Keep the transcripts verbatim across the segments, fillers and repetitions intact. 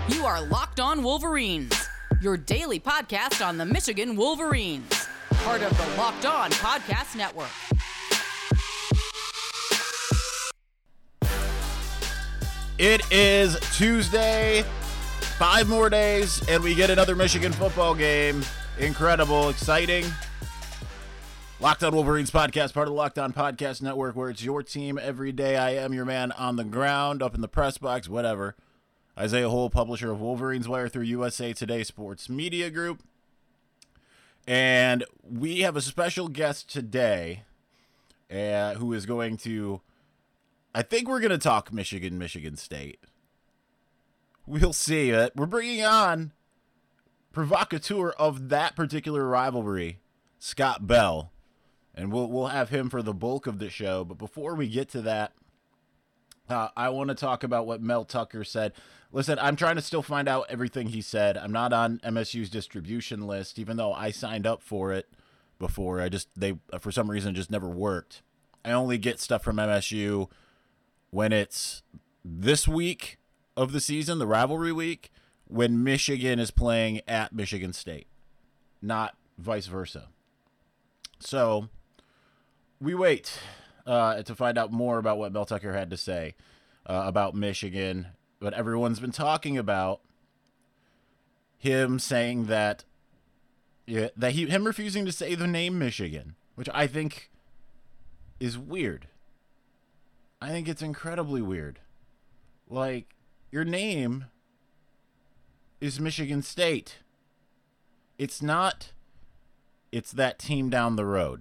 You are Locked On Wolverines, your daily podcast on the Michigan Wolverines, part of the Locked On Podcast Network. It is Tuesday, five more days, and we get another Michigan football game. Incredible, exciting. Locked On Wolverines podcast, part of the Locked On Podcast Network, where it's your team every day. I am your man on the ground, up in the press box, whatever. Isaiah Hole, publisher of Wolverines Wire through U S A Today Sports Media Group. And we have a special guest today uh, who is going to, I think we're going to talk Michigan, Michigan State. We'll see. Uh, we're bringing on provocateur of that particular rivalry, Scott Bell. And we'll we'll have him for the bulk of the show. But before we get to that, uh, I want to talk about what Mel Tucker said. Listen, I'm trying to still find out everything he said. I'm not on M S U's distribution list, even though I signed up for it before. I just, they, for some reason, just never worked. I only get stuff from M S U when it's this week of the season, the rivalry week, when Michigan is playing at Michigan State, not vice versa. So we wait uh, to find out more about what Mel Tucker had to say uh, about Michigan. But everyone's been talking about him saying that yeah, that he him refusing to say the name Michigan, which I think is weird. I think it's incredibly weird. Like, your name is Michigan State. It's not, it's that team down the road.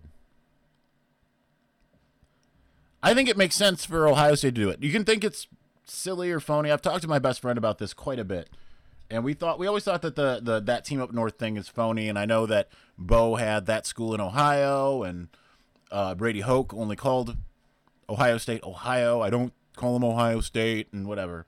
I think it makes sense for Ohio State to do it. You can think it's silly or phony. I've talked to my best friend about this quite a bit. And we thought we always thought that the, the that team up north thing is phony. And I know that Bo had that school in Ohio, and uh, Brady Hoke only called Ohio State Ohio. I don't call them Ohio State and whatever.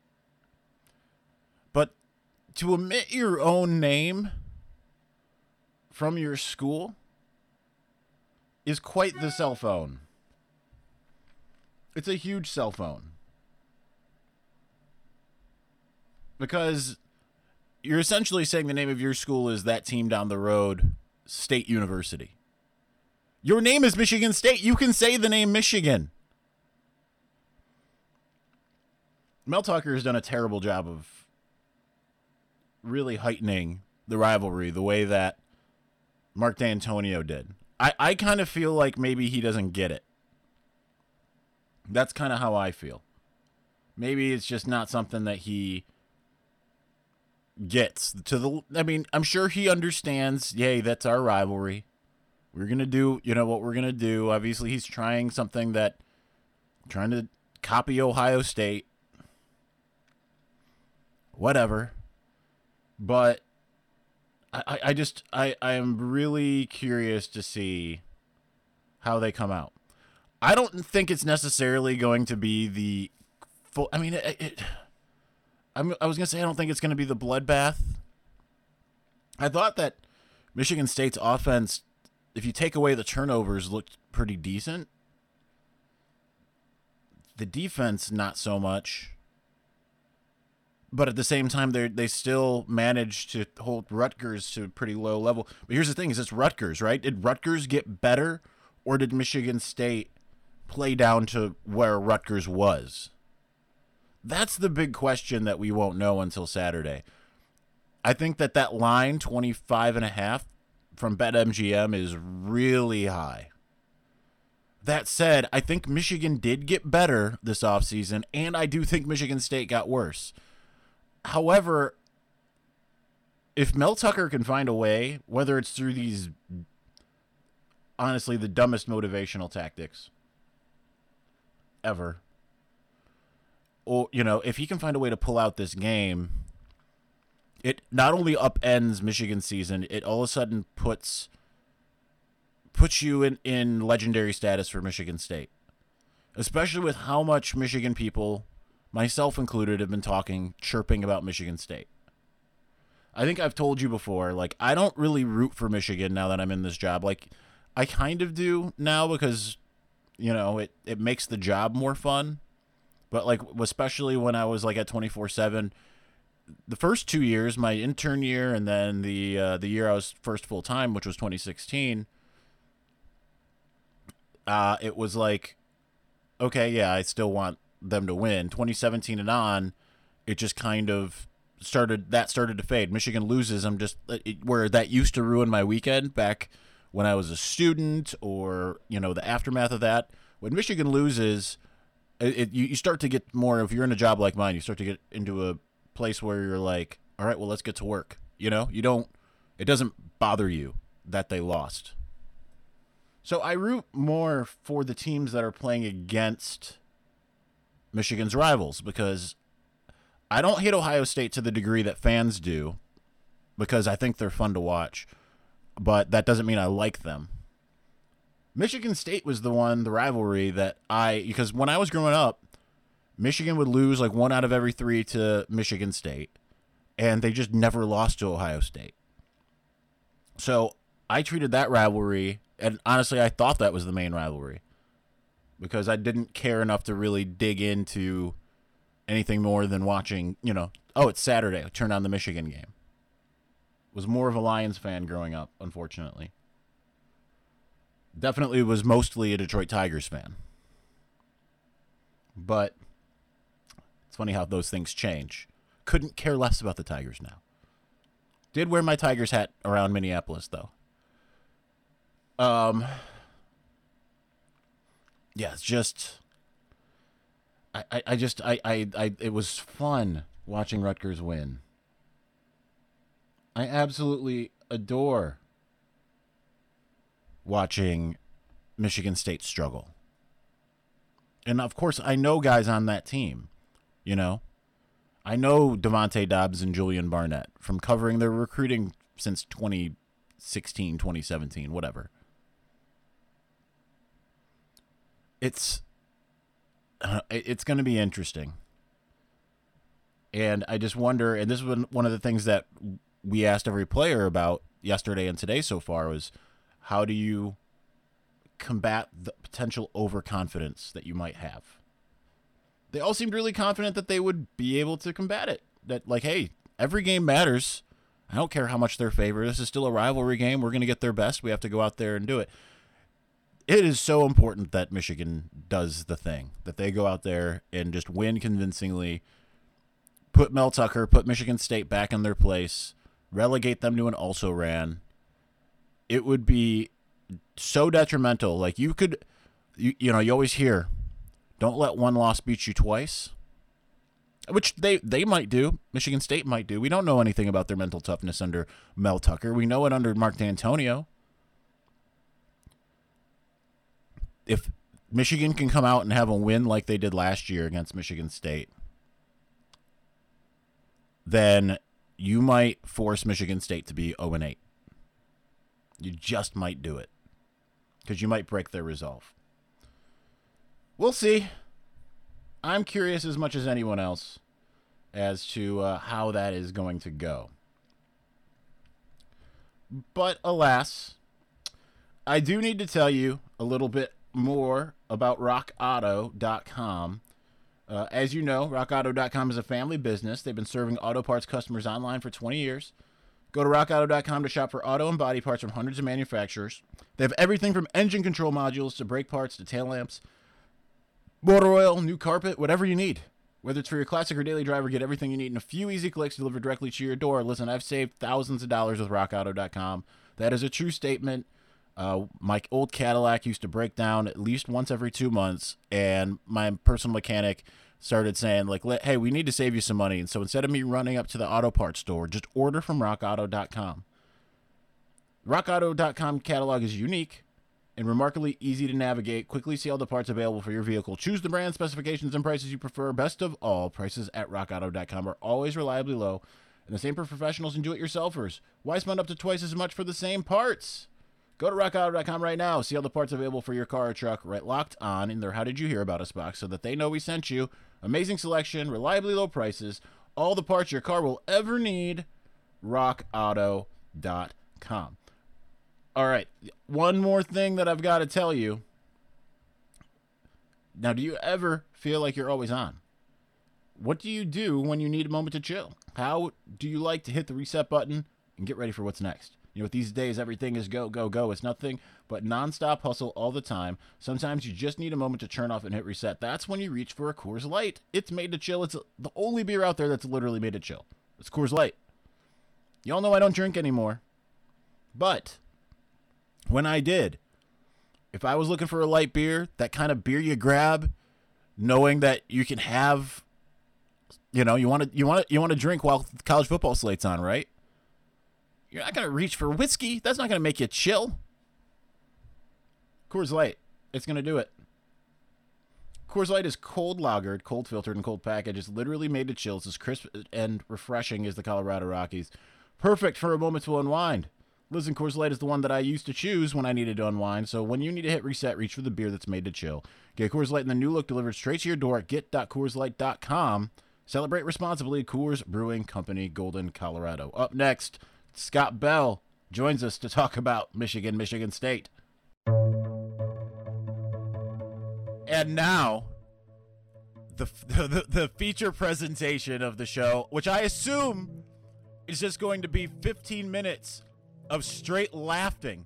But to omit your own name from your school is quite the cell phone. It's a huge cell phone. Because you're essentially saying the name of your school is that team down the road, State University. Your name is Michigan State. You can say the name Michigan. Mel Tucker has done a terrible job of really heightening the rivalry the way that Mark D'Antonio did. I, I kind of feel like maybe he doesn't get it. That's kind of how I feel. Maybe it's just not something that he gets to the, I mean, I'm sure he understands, yay, that's our rivalry. We're going to do, you know, what we're going to do. Obviously, he's trying something that, trying to copy Ohio State. Whatever. But I, I just, I, I am really curious to see how they come out. I don't think it's necessarily going to be the full, I mean, it, it I'm, I was going to say I don't think it's going to be the bloodbath. I thought that Michigan State's offense, if you take away the turnovers, looked pretty decent. The defense, not so much. But at the same time, they they still managed to hold Rutgers to a pretty low level. But here's the thing, is it's Rutgers, right? Did Rutgers get better, or did Michigan State play down to where Rutgers was? That's the big question that we won't know until Saturday. I think that that line, twenty-five and a half from BetMGM, is really high. That said, I think Michigan did get better this offseason, and I do think Michigan State got worse. However, if Mel Tucker can find a way, whether it's through these, honestly, the dumbest motivational tactics ever, or, you know, if he can find a way to pull out this game, it not only upends Michigan's season, it all of a sudden puts puts you in, in legendary status for Michigan State. Especially with how much Michigan people, myself included, have been talking, chirping about Michigan State. I think I've told you before, like, I don't really root for Michigan now that I'm in this job. Like, I kind of do now because, you know, it, it makes the job more fun. But, like, especially when I was, like, at twenty-four seven, the first two years, my intern year, and then the uh, the year I was first full time, which was twenty sixteen. Uh, it was like, okay, yeah, I still want them to win. twenty seventeen and on, it just kind of started. That started to fade. Michigan loses. I'm just it, where that used to ruin my weekend back when I was a student, or you know, the aftermath of that. When Michigan loses, it, it you, you start to get more. If you're in a job like mine, you start to get into a place where you're like, all right, well, let's get to work. You know, you don't. It doesn't bother you that they lost. So I root more for the teams that are playing against Michigan's rivals, because I don't hate Ohio State to the degree that fans do, because I think they're fun to watch, but that doesn't mean I like them. Michigan State was the one, the rivalry that I, because when I was growing up, Michigan would lose like one out of every three to Michigan State, and they just never lost to Ohio State. So I treated that rivalry, and honestly, I thought that was the main rivalry, because I didn't care enough to really dig into anything more than watching, you know, oh, it's Saturday, I'll turn on the Michigan game. Was more of a Lions fan growing up, unfortunately. Definitely was mostly a Detroit Tigers fan. But it's funny how those things change. Couldn't care less about the Tigers now. Did wear my Tigers hat around Minneapolis, though. Um, yeah, it's just, I, I, I just, I, I, I, it was fun watching Rutgers win. I absolutely adore watching Michigan State struggle. And of course, I know guys on that team, you know, I know Devontae Dobbs and Julian Barnett from covering their recruiting since twenty sixteen, twenty seventeen, whatever. It's uh, it's going to be interesting. And I just wonder, and this was one of the things that we asked every player about yesterday and today so far, was how do you combat the potential overconfidence that you might have? They all seemed really confident that they would be able to combat it. That, like, hey, every game matters. I don't care how much they're favored. This is still a rivalry game. We're going to get their best. We have to go out there and do it. It is so important that Michigan does the thing, that they go out there and just win convincingly, put Mel Tucker, put Michigan State back in their place, relegate them to an also-ran. It would be so detrimental. Like, you could, you, you know, you always hear, don't let one loss beat you twice, which they, they might do. Michigan State might do. We don't know anything about their mental toughness under Mel Tucker. We know it under Mark D'Antonio. If Michigan can come out and have a win like they did last year against Michigan State, then you might force Michigan State to be oh and eight. You just might do it, because you might break their resolve. We'll see. I'm curious as much as anyone else as to uh, how that is going to go. But alas, I do need to tell you a little bit more about rock auto dot com. Uh, as you know, rock auto dot com is a family business. They've been serving auto parts customers online for twenty years. Go to rock auto dot com to shop for auto and body parts from hundreds of manufacturers. They have everything from engine control modules to brake parts to tail lamps, motor oil, new carpet, whatever you need. Whether it's for your classic or daily driver, get everything you need in a few easy clicks delivered directly to your door. Listen, I've saved thousands of dollars with rock auto dot com. That is a true statement. Uh, my old Cadillac used to break down at least once every two months, and my personal mechanic started saying, like, hey, we need to save you some money. And so instead of me running up to the auto parts store, just order from rock auto dot com. rock auto dot com catalog is unique and remarkably easy to navigate. Quickly see all the parts available for your vehicle. Choose the brand, specifications, and prices you prefer. Best of all, prices at rock auto dot com are always reliably low, and the same for professionals and do-it-yourselfers. Why spend up to twice as much for the same parts? Go to rock auto dot com right now. See all the parts available for your car or truck. Right, locked on in their How Did You Hear About Us box so that they know we sent you. Amazing selection, reliably low prices, all the parts your car will ever need. rock auto dot com. All right, one more thing that I've got to tell you. Now, do you ever feel like you're always on? what do you do when you need a moment to chill? How do you like to hit the reset button and get ready for what's next? You know, these days, everything is go, go, go. It's nothing but nonstop hustle all the time. Sometimes you just need a moment to turn off and hit reset. That's when you reach for a Coors Light. It's made to chill. It's the only beer out there that's literally made to chill. It's Coors Light. Y'all know I don't drink anymore. But when I did, if I was looking for a light beer, that kind of beer you grab, knowing that you can have, you know, you want to you want to you want to drink while college football slate's on, right? You're not going to reach for whiskey. That's not going to make you chill. Coors Light. It's going to do it. Coors Light is cold lagered, cold filtered, and cold packaged. It's literally made to chill. It's as crisp and refreshing as the Colorado Rockies. Perfect for a moment to unwind. Listen, Coors Light is the one that I used to choose when I needed to unwind. So when you need to hit reset, reach for the beer that's made to chill. Get Coors Light in the new look delivered straight to your door at get dot coors light dot com. Celebrate responsibly. Coors Brewing Company, Golden, Colorado. Up next, Scott Bell joins us to talk about Michigan, Michigan State. And now, the, the the feature presentation of the show, which I assume is just going to be fifteen minutes of straight laughing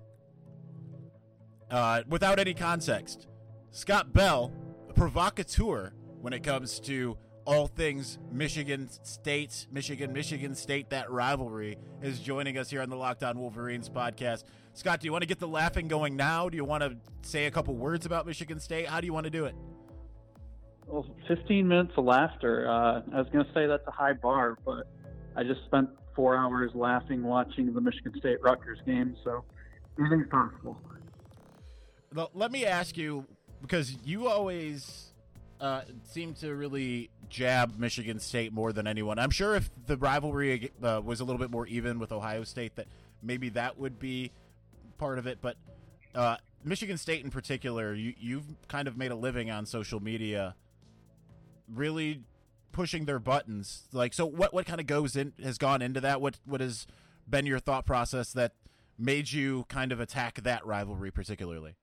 uh, without any context. Scott Bell, a provocateur when it comes to all things Michigan State, Michigan, Michigan State, that rivalry, is joining us here on the Locked On Wolverines podcast. Scott, do you want to get the laughing going now? Do you want to say a couple words about Michigan State? How do you want to do it? Well, fifteen minutes of laughter. Uh, I was going to say that's a high bar, but I just spent four hours laughing watching the Michigan State Rutgers game, so anything's possible. Well, let me ask you, because you always uh, seem to really jab Michigan State more than anyone. I'm sure if the rivalry uh, was a little bit more even with Ohio State, that maybe that would be part of it. But uh, Michigan State in particular, you, you've kind of made a living on social media, really pushing their buttons. Like, so what, what kind of goes in, has gone into that? What, what has been your thought process that made you kind of attack that rivalry particularly?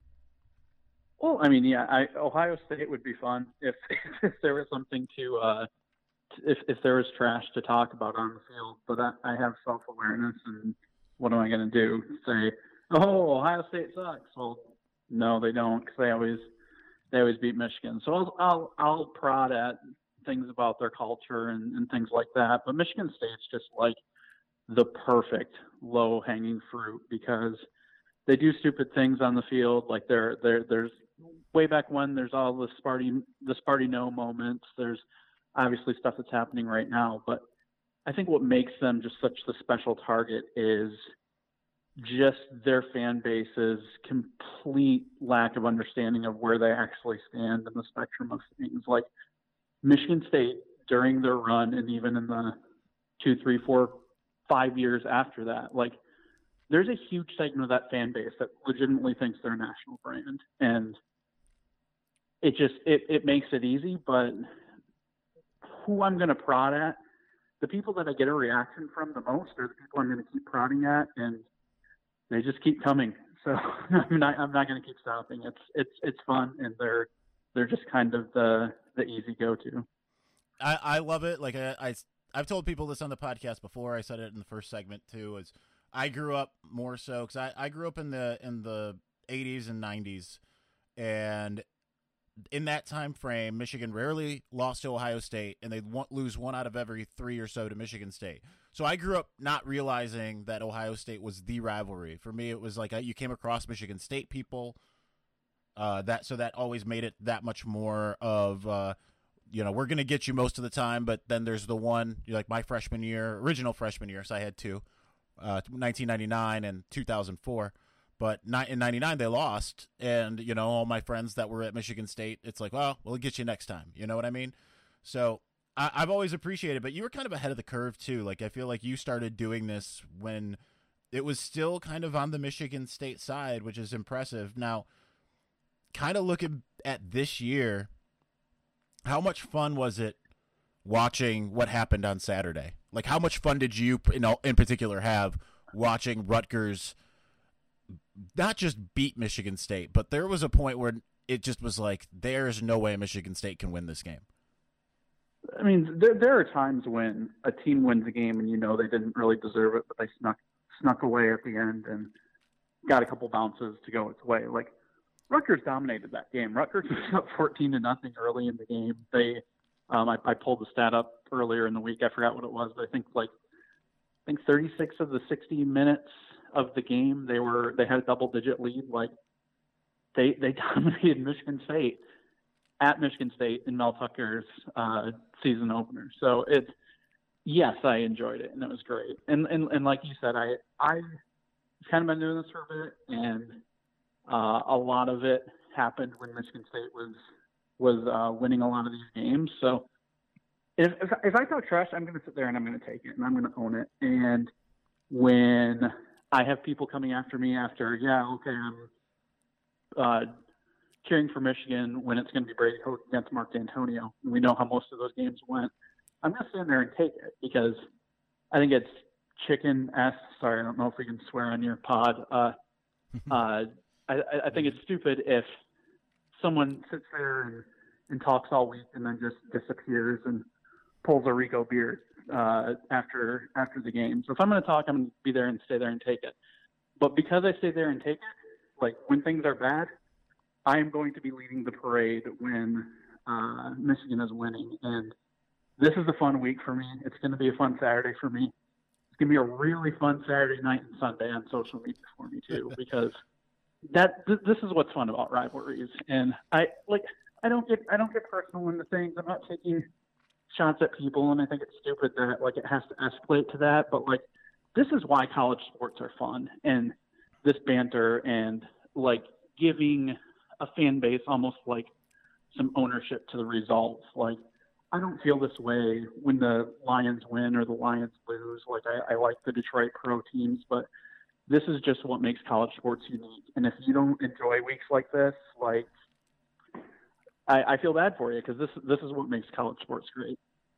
Well, I mean, yeah, I, Ohio State would be fun if if there was something to, uh, if if there was trash to talk about on the field. But I, I have self-awareness, and what am I going to do? Say, oh, Ohio State sucks. Well, no, they don't, because they always they always beat Michigan. So I'll I'll, I'll prod at things about their culture and, and things like that. But Michigan State's just like the perfect low-hanging fruit because they do stupid things on the field. Like there, there, there's way back when there's all the Sparty, the Sparty no moments. There's obviously stuff that's happening right now, but I think what makes them just such the special target is just their fan base's complete lack of understanding of where they actually stand in the spectrum of things. Like Michigan State during their run, and even in the two, three, four, five years after that, like there's a huge segment of that fan base that legitimately thinks they're a national brand. And it just, it, it makes it easy, but who I'm going to prod at, the people that I get a reaction from the most are the people I'm going to keep prodding at, and they just keep coming. So I'm not, I'm not going to keep stopping. It's, it's, it's fun. And they're, they're just kind of the, the easy go-to. I, I love it. Like I, I, I've told people this on the podcast before. I said it in the first segment too, is I grew up more so because I, I grew up in the in the eighties and nineties, and in that time frame, Michigan rarely lost to Ohio State, and they'd want, lose one out of every three or so to Michigan State. So I grew up not realizing that Ohio State was the rivalry. For me, it was like I, you came across Michigan State people, uh, that so that always made it that much more of, uh, you know, we're going to get you most of the time, but then there's the one, like my freshman year, original freshman year, so I had two. Uh, nineteen ninety-nine and two thousand four, but in ninety-nine they lost, and you know all my friends that were at Michigan State, it's like, well, we'll get you next time. You know what I mean? So I, I've always appreciated, but you were kind of ahead of the curve too. Like I feel like you started doing this when it was still kind of on the Michigan State side, which is impressive. Now, kind of looking at this year, how much fun was it watching what happened on Saturday? Like, how much fun did you, in, in particular, have watching Rutgers not just beat Michigan State, but there was a point where it just was like, there's no way Michigan State can win this game? I mean, there there are times when a team wins a game and you know they didn't really deserve it, but they snuck snuck away at the end and got a couple bounces to go its way. Like Rutgers dominated that game. Rutgers was up fourteen to nothing early in the game. They, um, I, I pulled the stat up earlier in the week. I forgot what it was, but I think like I think thirty-six of the sixty minutes of the game they were they had a double digit lead. Like they they dominated Michigan State at Michigan State in Mel Tucker's uh, season opener. So it's, yes, I enjoyed it and it was great. And, and, and like you said, I, I've kind of been doing this for a bit, and uh, a lot of it happened when Michigan State was, was uh, winning a lot of these games. So if, if, if I talk trash, I'm going to sit there and I'm going to take it and I'm going to own it. And when I have people coming after me after, yeah, okay, I'm, uh, cheering for Michigan when it's going to be Brady Hoke against Mark D'Antonio. We know how most of those games went. I'm going to stand there and take it because I think it's chicken ass. Sorry, I don't know if we can swear on your pod. Uh, uh, I, I think it's stupid if someone sits there and, and talks all week and then just disappears and pulls a Rico beard uh, after after the game. So if I'm going to talk, I'm going to be there and stay there and take it. But because I stay there and take it, like when things are bad, I am going to be leading the parade when uh, Michigan is winning. And this is a fun week for me. It's going to be a fun Saturday for me. It's going to be a really fun Saturday night and Sunday on social media for me too, because that th- this is what's fun about rivalries. And I like I don't get I don't get personal into things. I'm not taking shots at people, and I think it's stupid that like it has to escalate to that. But like this is why college sports are fun, and this banter and like giving a fan base almost like some ownership to the results. Like I don't feel this way when the Lions win or the Lions lose. Like I, I like the Detroit Pro teams, but this is just what makes college sports unique. And if you don't enjoy weeks like this, like I, I feel bad for you, because this this is what makes college sports great.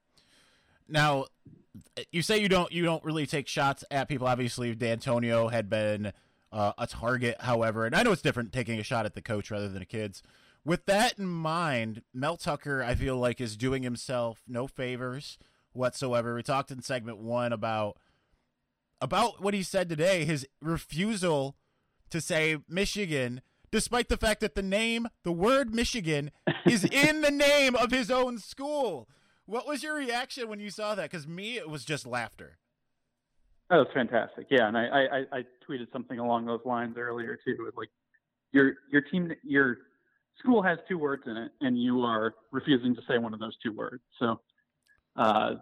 Now, you say you don't you don't really take shots at people. Obviously, D'Antonio had been Uh, a target, however, and I know it's different taking a shot at the coach rather than the kids. With that in mind, Mel Tucker, I feel like, is doing himself no favors whatsoever. We talked in segment one about about what he said today, his refusal to say Michigan, despite the fact that the name, the word Michigan, is in the name of his own school. What was your reaction when you saw that? Because me, it was just laughter. That was fantastic. Yeah, and I, I, I tweeted something along those lines earlier too. Like your your team, your school has two words in it, and you are refusing to say one of those two words. So, uh,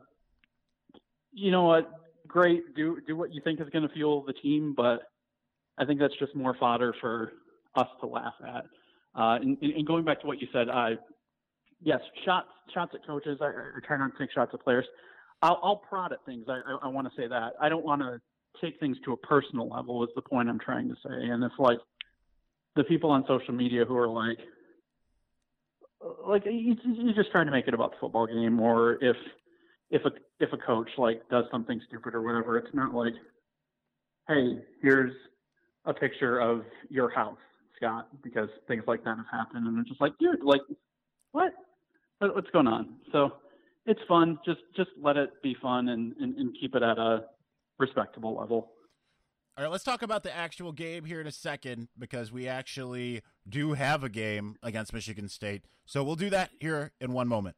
you know what? Great. Do do what you think is going to fuel the team, but I think that's just more fodder for us to laugh at. Uh, and, and going back to what you said, I yes, shots shots at coaches. I, I try not to take shots at players. I'll, I'll prod at things. I, I, I want to say that. I don't want to take things to a personal level is the point I'm trying to say. And it's like the people on social media who are like, like you, you're just trying to make it about the football game, or if if a if a coach like does something stupid or whatever, it's not like, hey, here's a picture of your house, Scott, because things like that have happened, and it's just like, dude, like what? What's going on? So. It's fun. Just just let it be fun and, and, and keep it at a respectable level. All right, let's talk about the actual game here in a second, because we actually do have a game against Michigan State. So we'll do that here in one moment.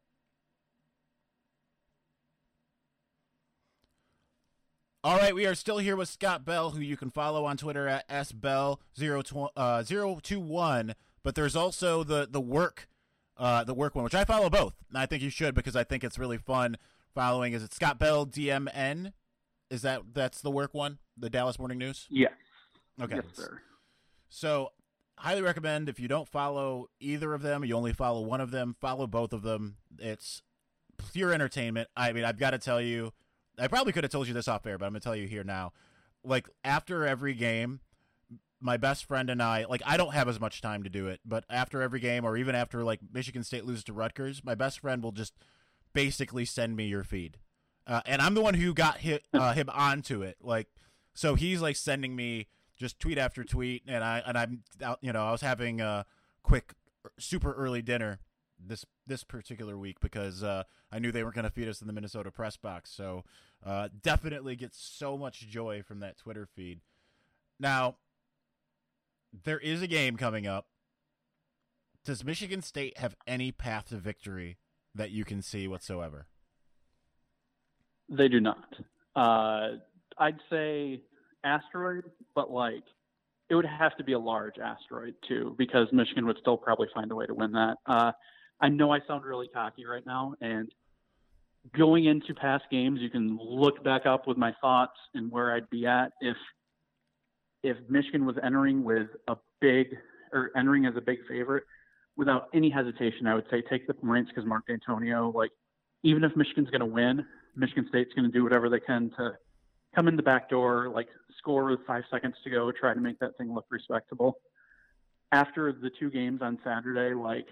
All right, we are still here with Scott Bell, who you can follow on Twitter at S Bell zero two one. But there's also the, the work Uh, the work one, which I follow both, and I think you should, because I think it's really fun following. Is it Scott Bell D M N? Is that that's the work one, the Dallas Morning News? Yes. Okay. Yes, sir. So, highly recommend, if you don't follow either of them, you only follow one of them, follow both of them. It's pure entertainment. I mean, I've got to tell you, I probably could have told you this off air, but I'm going to tell you here now. Like, after every game, my best friend and I, like, I don't have as much time to do it, but after every game, or even after, like, Michigan State loses to Rutgers, my best friend will just basically send me your feed. Uh, and I'm the one who got hit, uh, him onto it. Like, so he's, like, sending me just tweet after tweet, and, I, and I'm, out, you know, I was having a quick, super early dinner this this particular week because uh, I knew they weren't going to feed us in the Minnesota press box. So uh, definitely get so much joy from that Twitter feed. Now, there is a game coming up. Does Michigan State have any path to victory that you can see whatsoever? They do not. Uh, I'd say asteroid, but like it would have to be a large asteroid too, because Michigan would still probably find a way to win that. Uh, I know I sound really cocky right now, and going into past games, you can look back up with my thoughts and where I'd be at if if Michigan was entering with a big or entering as a big favorite. Without any hesitation, I would say take the points because Mark D'Antonio, like, even if Michigan's going to win, Michigan State's going to do whatever they can to come in the back door, like score with five seconds to go, try to make that thing look respectable. After the two games on Saturday, like,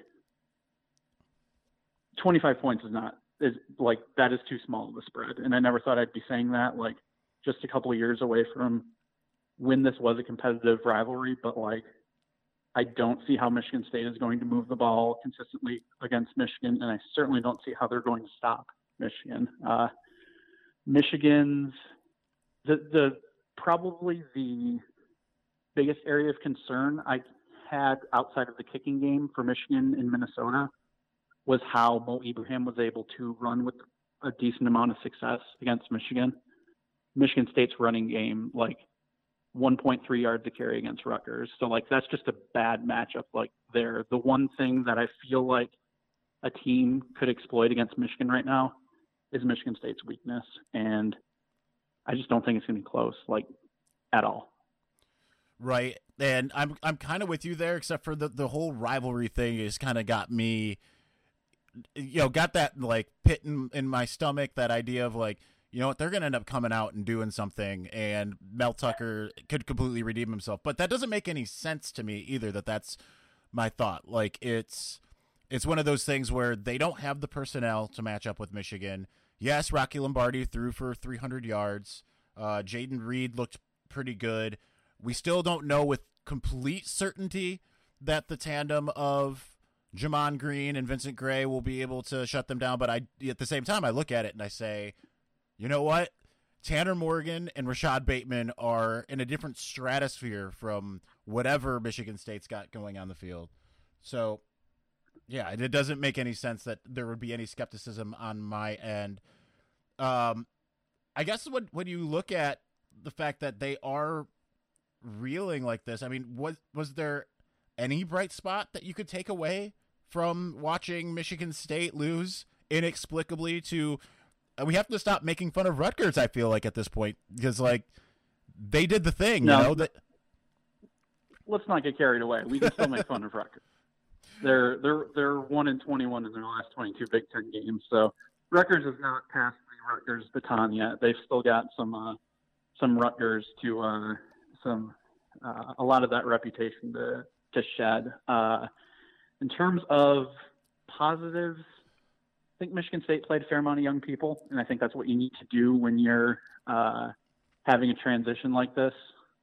twenty-five points is not, is like, that is too small of a spread. And I never thought I'd be saying that, like, just a couple of years away from when this was a competitive rivalry, but like, I don't see how Michigan State is going to move the ball consistently against Michigan, and I certainly don't see how they're going to stop Michigan. Uh, Michigan's the the probably the biggest area of concern I had outside of the kicking game for Michigan in Minnesota was how Mo Ibrahim was able to run with a decent amount of success against Michigan. Michigan State's running game, like, one point three yards a carry against Rutgers. So, like, that's just a bad matchup. Like, there, the one thing that I feel like a team could exploit against Michigan right now is Michigan State's weakness. And I just don't think it's going to be close, like, at all. Right. And I'm I'm kind of with you there, except for the, the whole rivalry thing has kind of got me, you know, got that, like, pit in, in my stomach, that idea of, like, you know what, they're going to end up coming out and doing something, and Mel Tucker could completely redeem himself. But that doesn't make any sense to me either, that that's my thought. Like, it's it's one of those things where they don't have the personnel to match up with Michigan. Yes, Rocky Lombardi threw for three hundred yards. Uh, Jaden Reed looked pretty good. We still don't know with complete certainty that the tandem of Jamon Green and Vincent Gray will be able to shut them down. But I, at the same time, I look at it and I say, you know what? Tanner Morgan and Rashad Bateman are in a different stratosphere from whatever Michigan State's got going on the field. So, yeah, it doesn't make any sense that there would be any skepticism on my end. Um, I guess when, when you look at the fact that they are reeling like this, I mean, was, was there any bright spot that you could take away from watching Michigan State lose inexplicably to – we have to stop making fun of Rutgers, I feel like, at this point, because, like, they did the thing, no, you know? That... Let's not get carried away. We can still make fun of Rutgers. They're they're they're one and twenty-one in their last twenty-two Big Ten games. So Rutgers has not passed the Rutgers baton yet. They've still got some uh, some Rutgers to uh, some uh, a lot of that reputation to to shed. Uh, in terms of positives, I think Michigan State played a fair amount of young people, and I think that's what you need to do when you're uh, having a transition like this.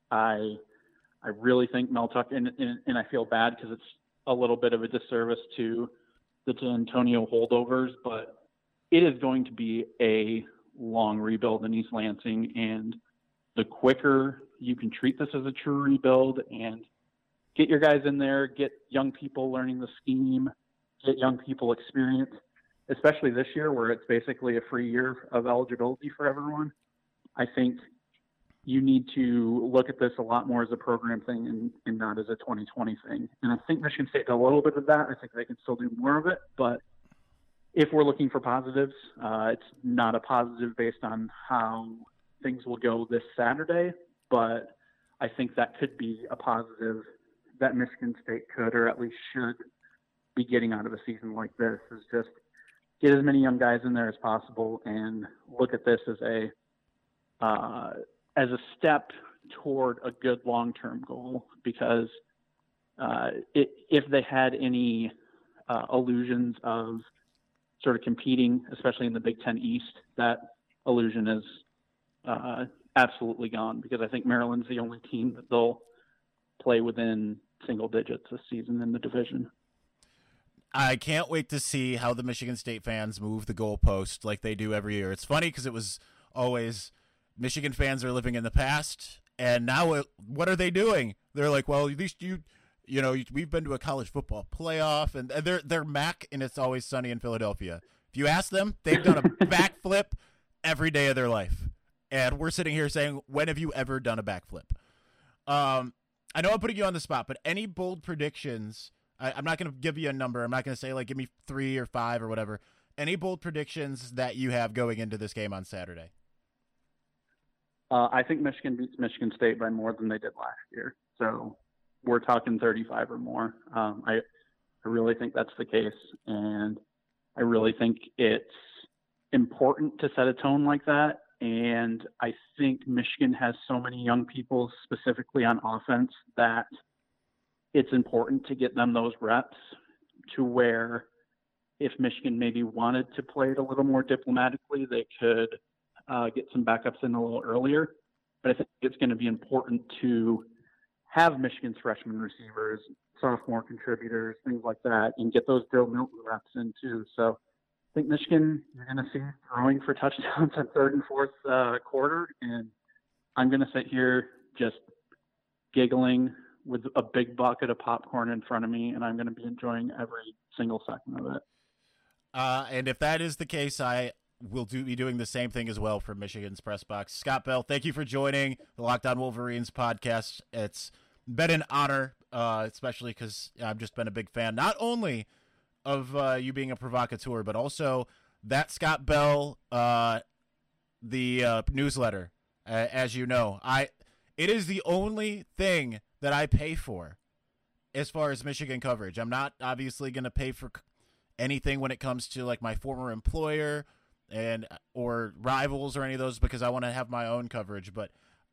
I I really think Mel Tucker, and, and, and I feel bad because it's a little bit of a disservice to the D'Antonio holdovers, but it is going to be a long rebuild in East Lansing, and the quicker you can treat this as a true rebuild and get your guys in there, get young people learning the scheme, get young people experience, especially this year where it's basically a free year of eligibility for everyone. I think you need to look at this a lot more as a program thing and, and not as a twenty twenty thing. And I think Michigan State did a little bit of that. I think they can still do more of it. But if we're looking for positives, uh, it's not a positive based on how things will go this Saturday. But I think that could be a positive that Michigan State could, or at least should, be getting out of a season like this, is just get as many young guys in there as possible and look at this as a uh, as a step toward a good long-term goal. Because uh, it, if they had any uh, illusions of sort of competing, especially in the Big Ten East, that illusion is uh, absolutely gone. Because I think Maryland's the only team that they'll play within single digits this season in the division. I can't wait to see how the Michigan State fans move the goalpost like they do every year. It's funny because it was always Michigan fans are living in the past, and now it, what are they doing? They're like, well, at least you, you know, we've been to a college football playoff, and they're they're Mac, and It's Always Sunny in Philadelphia. If you ask them, they've done a backflip every day of their life, and we're sitting here saying, when have you ever done a backflip? Um, I know I'm putting you on the spot, but any bold predictions? I, I'm not going to give you a number. I'm not going to say, like, give me three or five or whatever. Any bold predictions that you have going into this game on Saturday? Uh, I think Michigan beats Michigan State by more than they did last year. So we're talking thirty-five or more. Um, I, I really think that's the case. And I really think it's important to set a tone like that. And I think Michigan has so many young people, specifically on offense, that it's important to get them those reps to where if Michigan maybe wanted to play it a little more diplomatically, they could uh, get some backups in a little earlier. But I think it's going to be important to have Michigan's freshman receivers, sophomore contributors, things like that, and get those Joe Milton reps in too. So I think Michigan, you're going to see throwing for touchdowns in third and fourth uh, quarter. And I'm going to sit here just giggling with a big bucket of popcorn in front of me, and I'm going to be enjoying every single second of it. Uh, and if that is the case, I will do, be doing the same thing as well for Michigan's press box. Scott Bell, thank you for joining the Locked On Wolverines podcast. It's been an honor, uh, especially because I've just been a big fan, not only of uh, you being a provocateur, but also that Scott Bell, uh, the uh, newsletter, uh, as you know. I it is the only thing that I pay for as far as Michigan coverage. I'm not obviously going to pay for anything when it comes to like my former employer and or rivals or any of those because I want to have my own coverage. But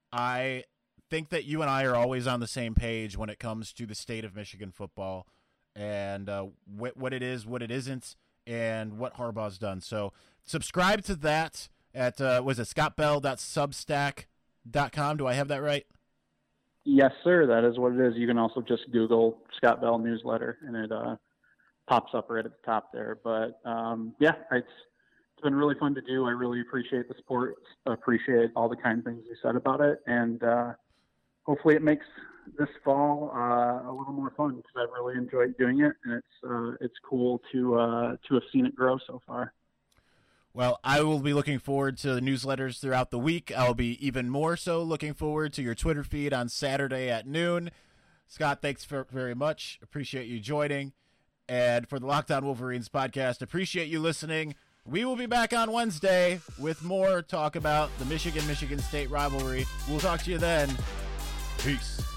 I think that you and I are always on the same page when it comes to the state of Michigan football and uh, wh- what it is, what it isn't, and what Harbaugh's done. So subscribe to that at, uh, was it scott bell dot substack dot com? Do I have that right? Yes, sir. That is what it is. You can also just Google Scott Bell newsletter, and it uh, pops up right at the top there. But, um, yeah, it's, it's been really fun to do. I really appreciate the support, appreciate all the kind things you said about it, and uh, hopefully it makes this fall uh, a little more fun because I've really enjoyed doing it, and it's uh, it's cool to uh, to have seen it grow so far. Well, I will be looking forward to the newsletters throughout the week. I'll be even more so looking forward to your Twitter feed on Saturday at noon. Scott, thanks for, very much. Appreciate you joining. And for the Locked On Wolverines podcast, appreciate you listening. We will be back on Wednesday with more talk about the Michigan-Michigan State rivalry. We'll talk to you then. Peace.